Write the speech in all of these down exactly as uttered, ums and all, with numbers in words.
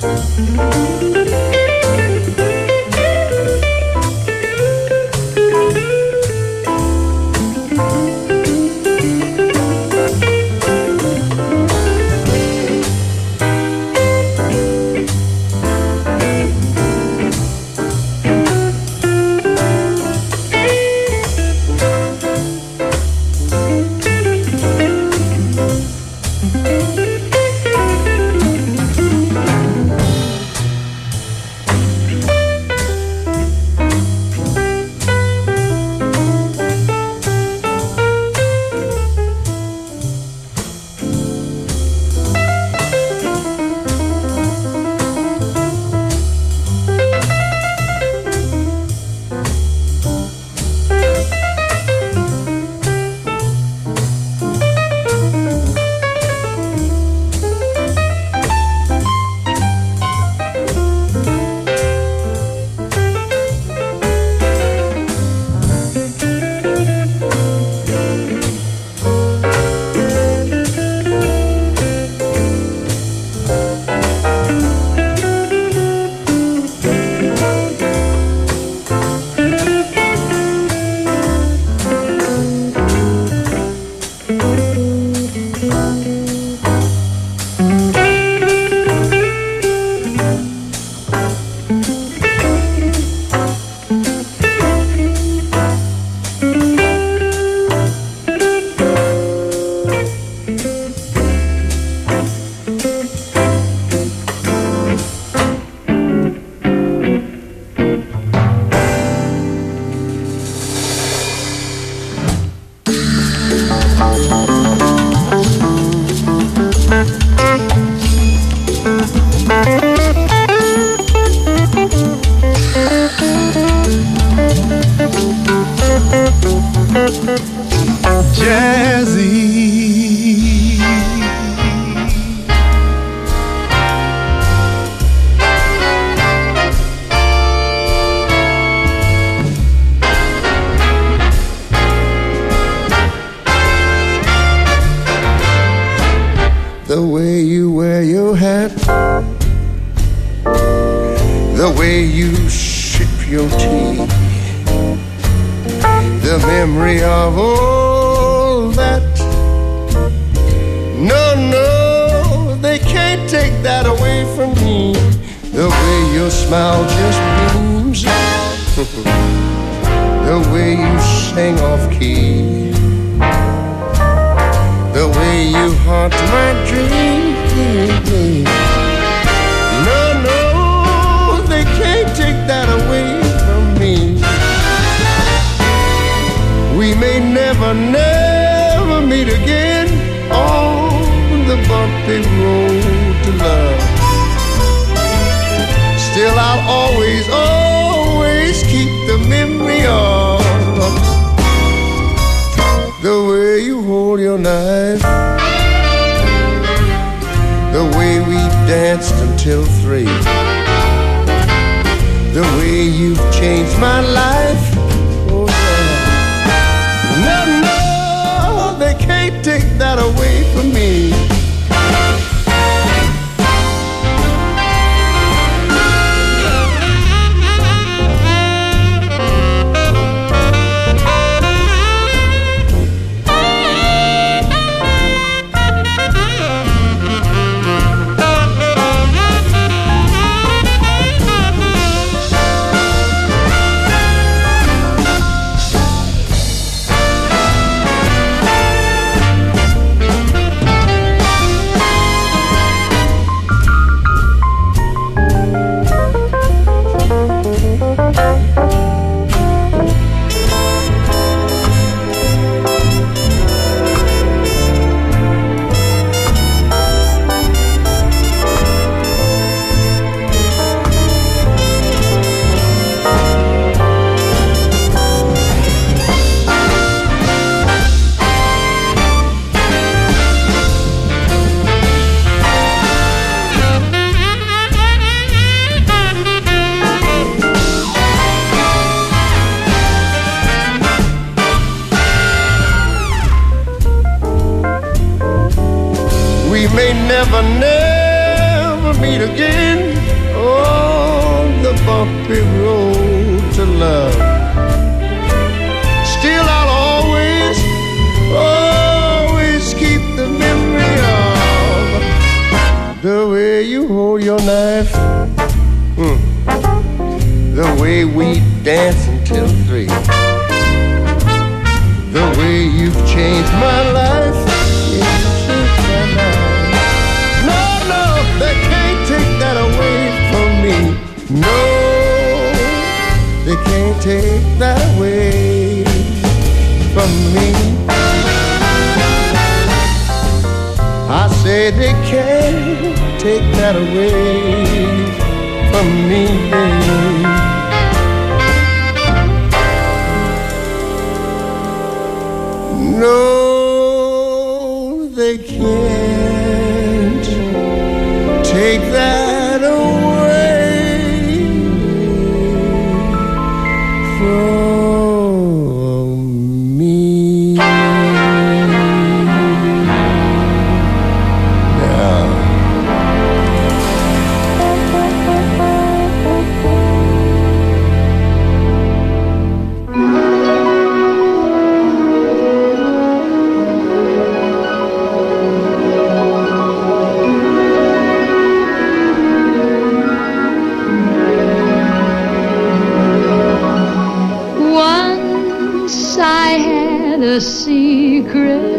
The way you wear your hat, the way you sip your tea, the memory of all that. No, no, they can't take that away from me. The way your smile just beams, the way you sing off key, the way you haunt my dreams. No, no, they can't take that away from me. We may never, never meet again on the bumpy road to love. Still I'll always, always keep the memory of the way you hold your knife, the way we danced until three, the way you've changed my life. Oh yeah. No, no, they can't take that away from me. We may never, never meet again bumpy road to love. Still I'll always, always keep the memory of the way you hold your knife, mm. the way we dance until three, the way you've changed my life. Yeah, you changed my life. No, no, they can't take that away from me. No, they can't take that away from me. I say they can't take that away from me, babe. No, they can't take that away from me. Now, a secret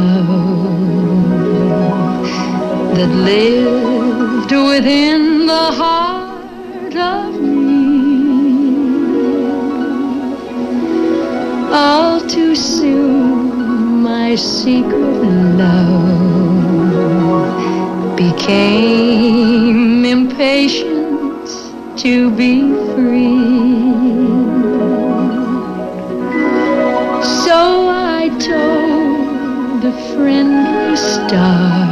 love that lived within the heart of me. All too soon my secret love became impatient to be free. So I told a friendly star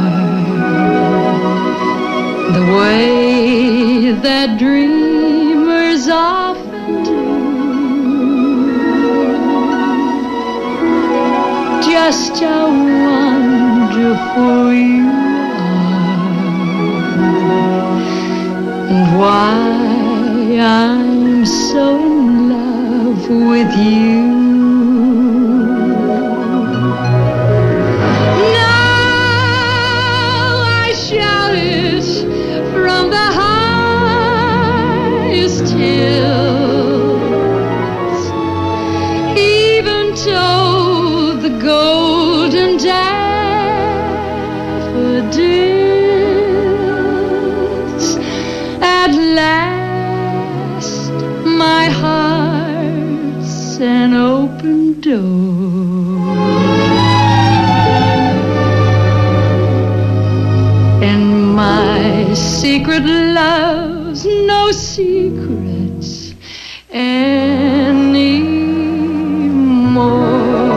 the way that dreamers often do. Just how wonderful you are, and why I'm so in love with you. An open door, and my secret love's no secrets anymore.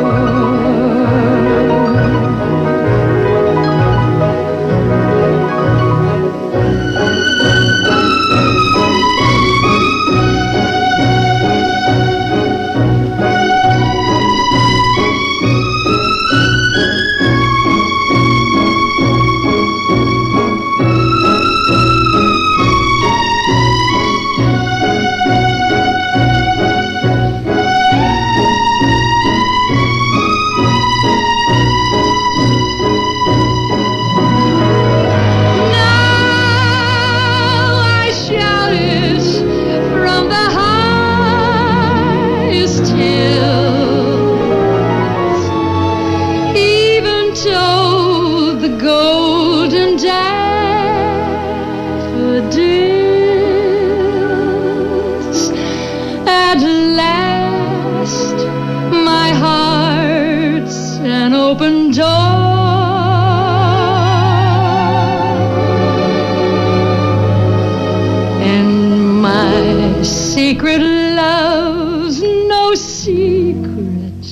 Secret love's no secrets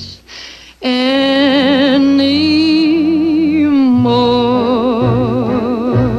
anymore.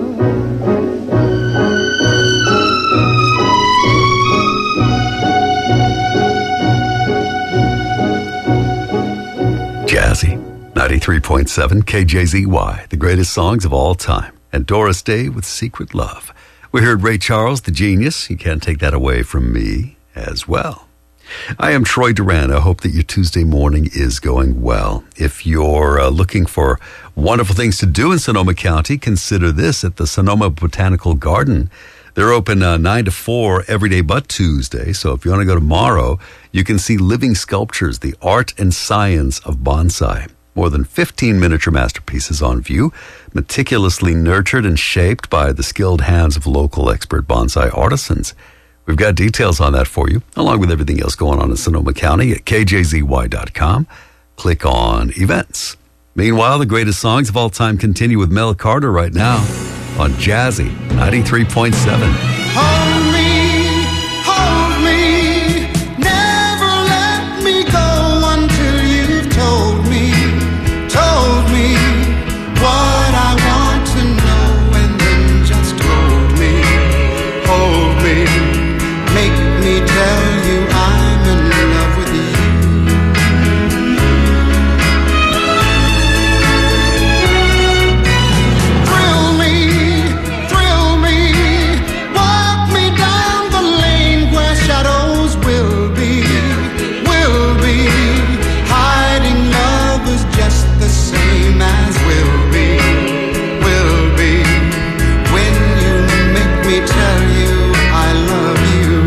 Jazzy, ninety-three point seven K J Z Y, the greatest songs of all time. And Doris Day with Secret Love. We heard Ray Charles, the genius. You can't take that away from me as well. I am Troy Duran. I hope that your Tuesday morning is going well. If you're uh, looking for wonderful things to do in Sonoma County, consider this at the Sonoma Botanical Garden. They're open uh, nine to four every day but Tuesday. So if you want to go tomorrow, you can see living sculptures, the art and science of bonsai. More than fifteen miniature masterpieces on view, meticulously nurtured and shaped by the skilled hands of local expert bonsai artisans. We've got details on that for you, along with everything else going on in Sonoma County at K J Z Y dot com. Click on events. Meanwhile, the greatest songs of all time continue with Mel Carter right now on Jazzy ninety-three point seven. Hold me, hold me, never let me go until you've told me, told me what I want to know, and then just hold me, hold me, make me tell you I'm in love with you. Thrill me, thrill me, walk me down the lane where shadows will be, will be, hiding lovers just the same as will be, will be, when you make me tell you I love you.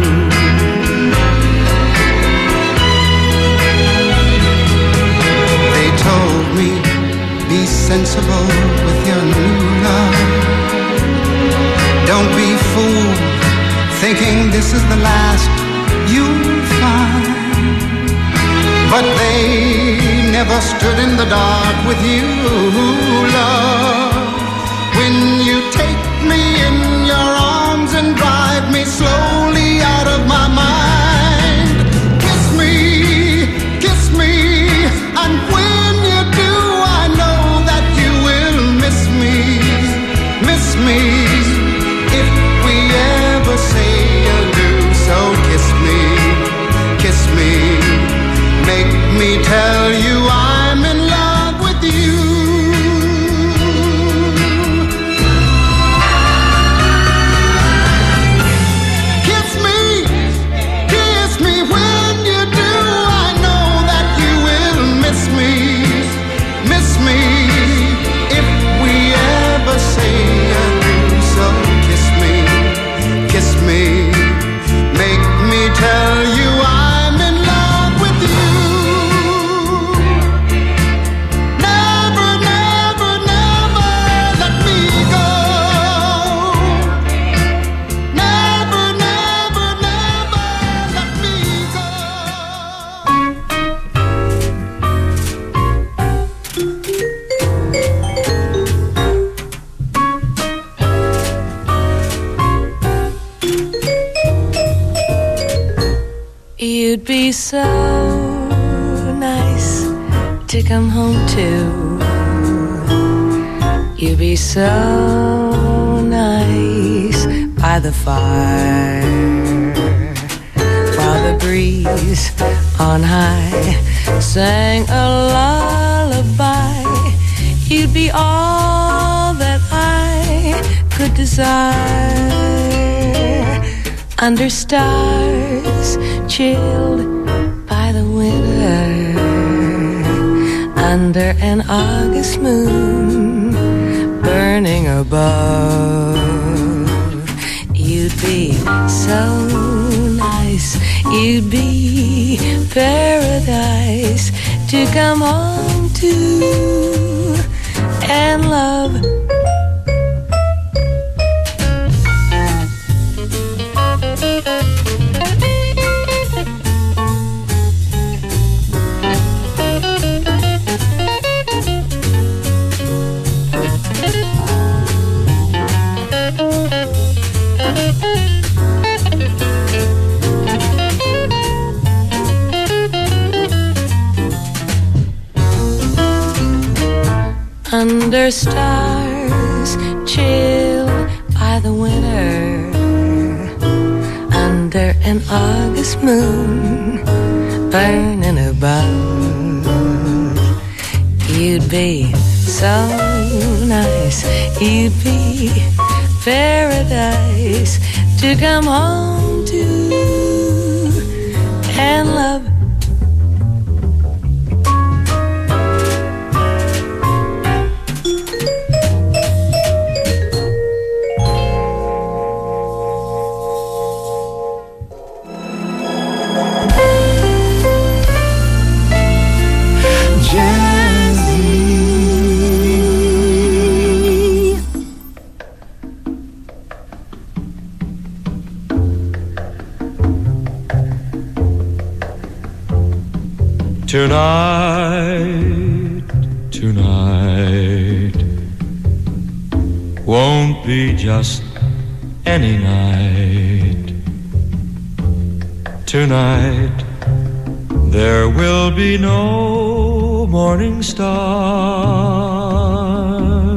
They told me, be sensible with your new love. Don't be fooled, thinking this is the last you'll find. But they never stood in the dark with you, love. When you take me in your arms and drive me slowly out of my mind. Kiss me, kiss me, and when you do, I know that you will miss me, miss me. If we ever say adieu, so kiss me, kiss me, make me tell you I'm in love with you. Kiss me, kiss me, when you do, I know that you will miss me, miss me. If we ever say adieu, so kiss me, kiss me, make me tell you I'm in love with you. Never, never, never let me go. Never, never, never let me go. You'd be so nice to come home to. You'd be so nice by the fire, while the breeze on high sang a lullaby. You'd be all that I could desire. Under stars chilled by the winter, under an August moon burning above. You'd be so nice, you'd be paradise to come home to and love. Under stars chilled by the winter, under an August moon burning above. You'd be so nice, you'd be paradise to come home to and love. Tonight, tonight won't be just any night. Tonight there will be no morning star.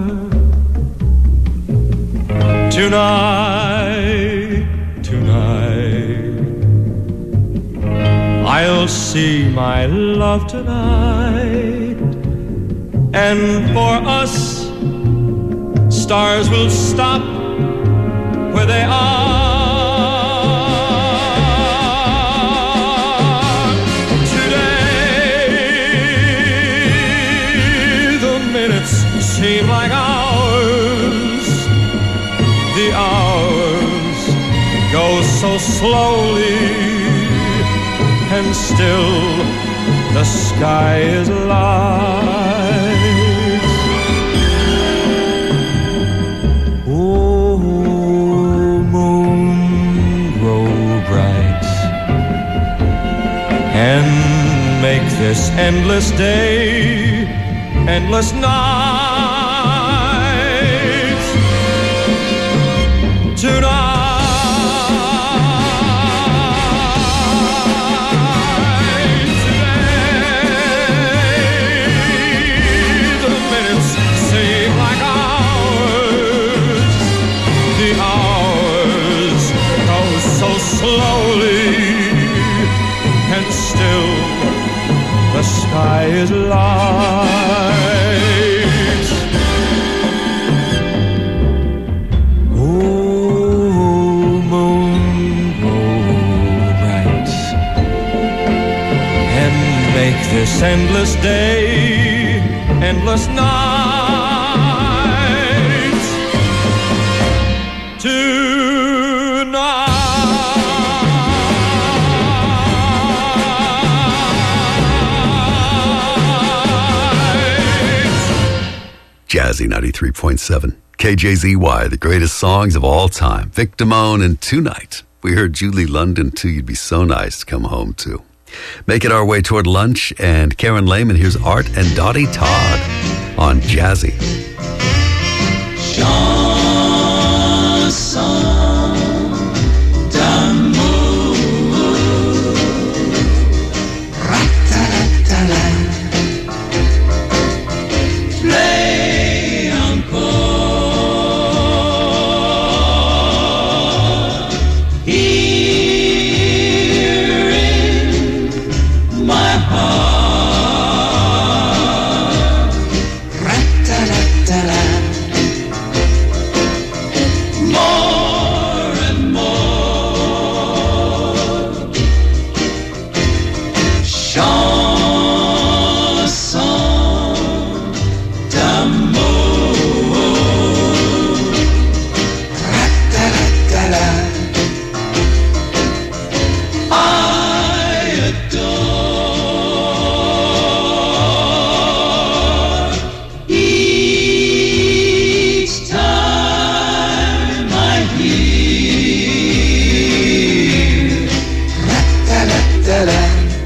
Tonight, tonight I'll see my love tonight, and for us stars will stop where they are. Today the minutes seem like hours, the hours go so slowly, and still the sky is light. Oh, moon, grow bright and make this endless day, endless night. Tonight slowly, and still the sky is light. Oh, moon, grow bright and make this endless day, endless night. Tonight Jazzy ninety-three point seven. K J Z Y, the greatest songs of all time. Vic Damone and Tonight. We heard Julie London, too. You'd be so nice to come home to. Making our way toward lunch, and Karen Lehman. Here's Art and Dottie Todd on Jazzy. Chanson d'amour, ratalatala, play encore, here in my heart, ratalatala. More and more, chanson d'amour, ratalatala, I adore each time I hear ratalatala,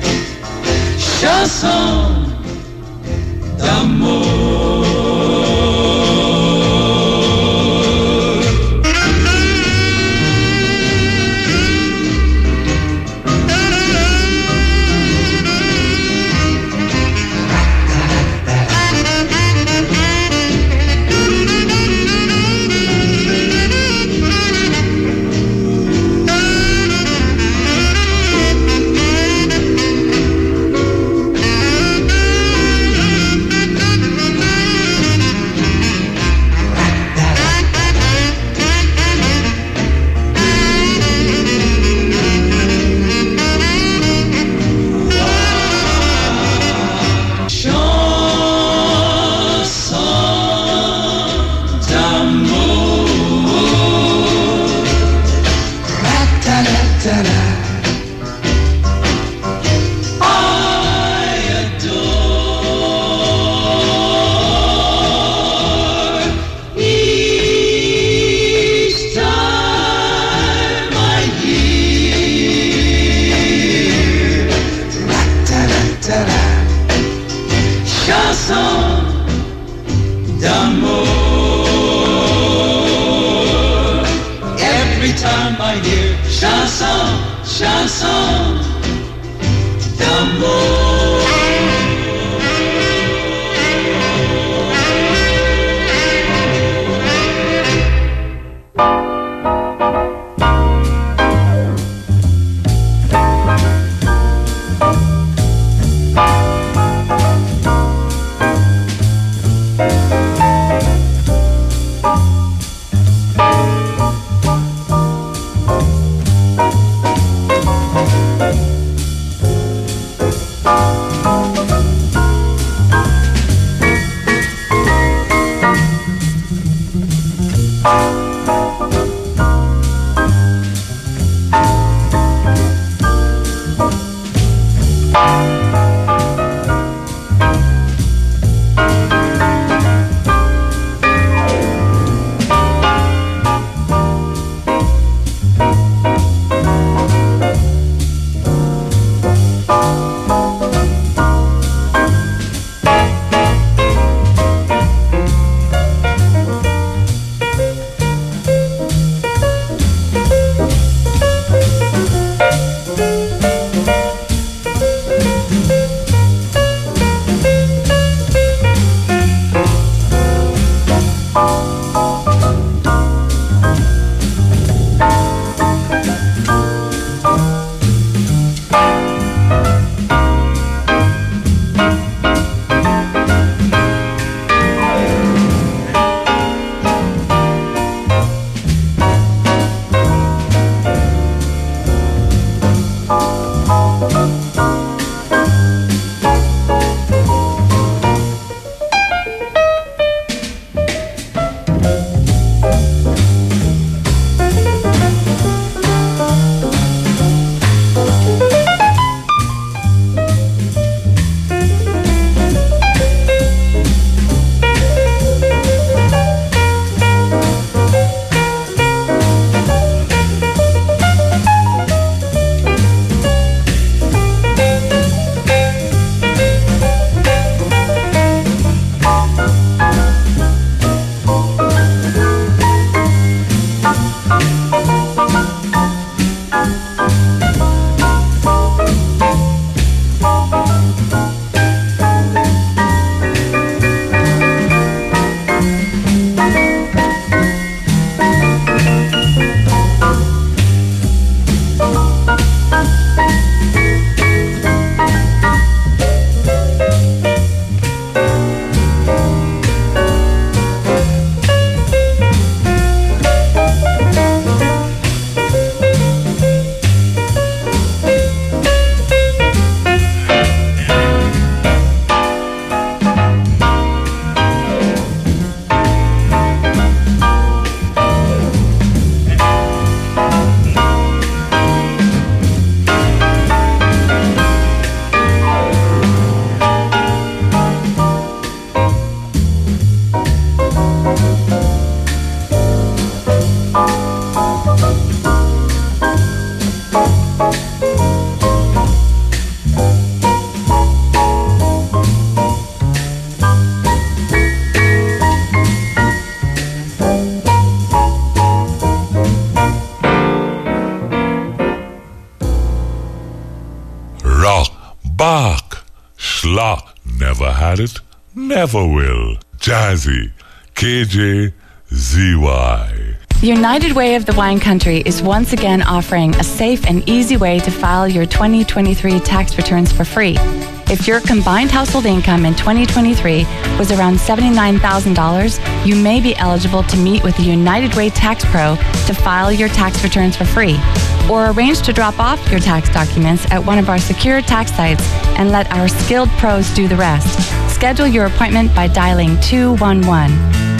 chanson d'amour. Bach, Schlock, never had it, never will. Jazzy, K J Z Y. The United Way of the Wine Country is once again offering a safe and easy way to file your twenty twenty-three tax returns for free. If your combined household income in twenty twenty-three was around seventy-nine thousand dollars, you may be eligible to meet with the United Way Tax Pro to file your tax returns for free, or arrange to drop off your tax documents at one of our secure tax sites and let our skilled pros do the rest. Schedule your appointment by dialing two one one.